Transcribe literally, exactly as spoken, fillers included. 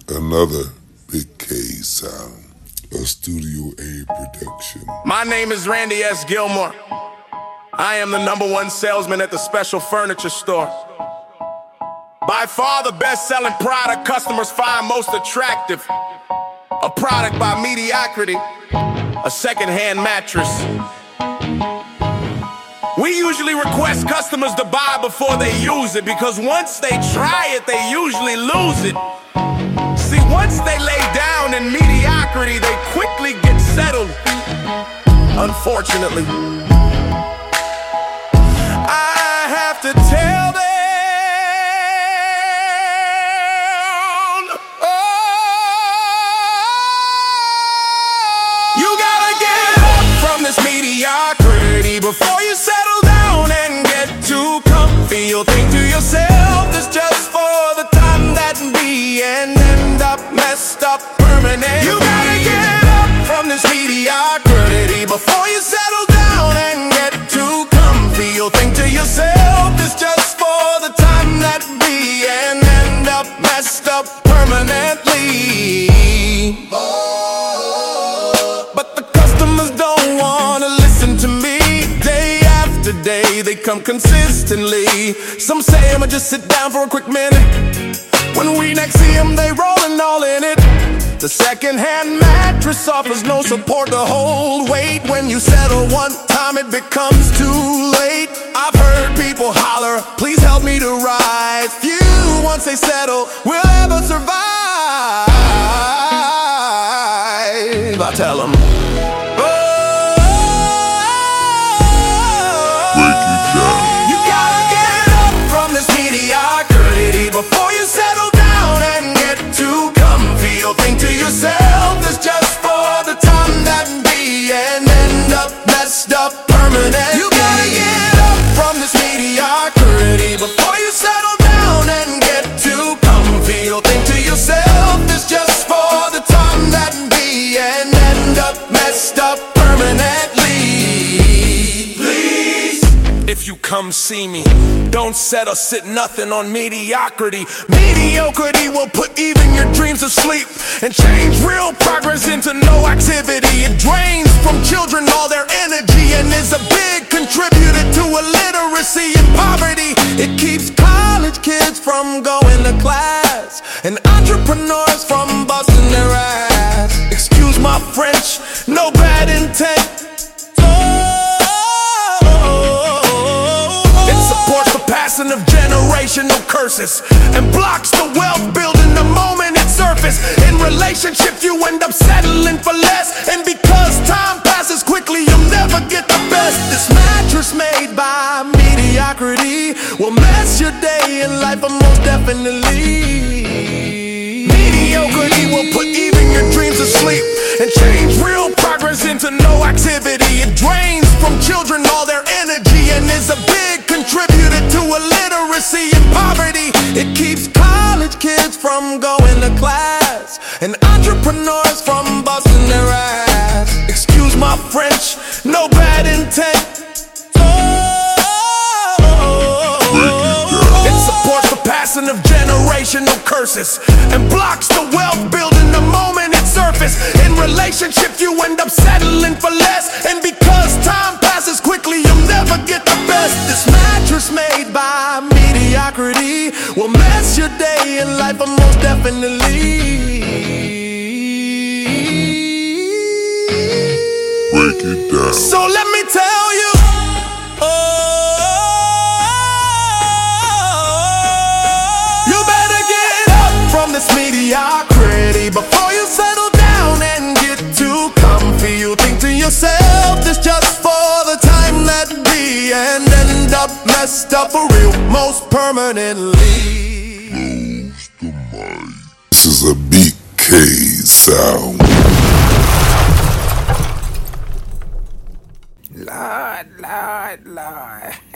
Another Big K sound, a Studio A production. My name is Randy S. Gilmore. I am the number one salesman at the Special Furniture Store. By far the best-selling product customers find most attractive. A product by Mediocrity, a second-hand mattress. We usually request customers to buy before they use it, because once they try it, they usually lose it. See, once they lay down in mediocrity, they quickly get settled, unfortunately. I have to tell them, oh, you gotta get up from this mediocrity before you settle down and get too comfy. You'll think to yourself, this just for the time that be, and end up messed up permanent. You gotta get up from this mediocrity before you settle down and get too comfy. You'll think to yourself, this just for the time that be, and end up messed up permanently. Oh, but the customers don't wanna listen to me. Day after day, they come consistently. Some say I'ma just sit down for a quick minute. When we next see them, they rollin' all in it. The second-hand mattress offers no support to hold weight. When you settle one time, it becomes too late. I've heard people holler, please help me to rise. Few, once they settle, will ever survive. I tell them, oh, Break it down. you gotta get up from this mediocrity before you settle down and get too comfy. You'll think to yourself, this just for the time that be, and end up messed up permanent. You gotta get up from this mediocrity before you settle down and get too comfy. You'll think to yourself, this just for the time that be, and end up messed up permanently. Please, if you come see me, don't settle, sit nothing on mediocrity. Mediocrity will put even your dreams to sleep and change real progress into no activity. It drains from children all their energy and is a big contributor to illiteracy and poverty. It keeps college kids from going to class and entrepreneurs from busting their ass. Excuse my French, no bad intent. Passing of generational curses and blocks the wealth building the moment it surfaces. In relationships you end up settling for less, and because time passes quickly you'll never get the best. This mattress made by mediocrity will mess your day in life most definitely. Mediocrity will put even your dreams to sleep and change real progress into no activity. It drains from children all their energy and is a big contributor to illiteracy and poverty. It keeps college kids from going to class and entrepreneurs from busting their ass. Excuse my French, no bad intent. It supports the passing of generational curses and blocks the wealth building the moment it surfaces. In relationships you end up settling for less, and because time passes quickly you'll never get the best. This mattress made by mediocrity will mess your day in life most definitely. Break it down. So let me tell you, oh, you better get up from this mediocrity before you settle down and get too comfy. You think to yourself, this just for the time that be, and end up messed up for real most permanently. Close the mic. This is a Big K sound. Lord, Lord, Lord.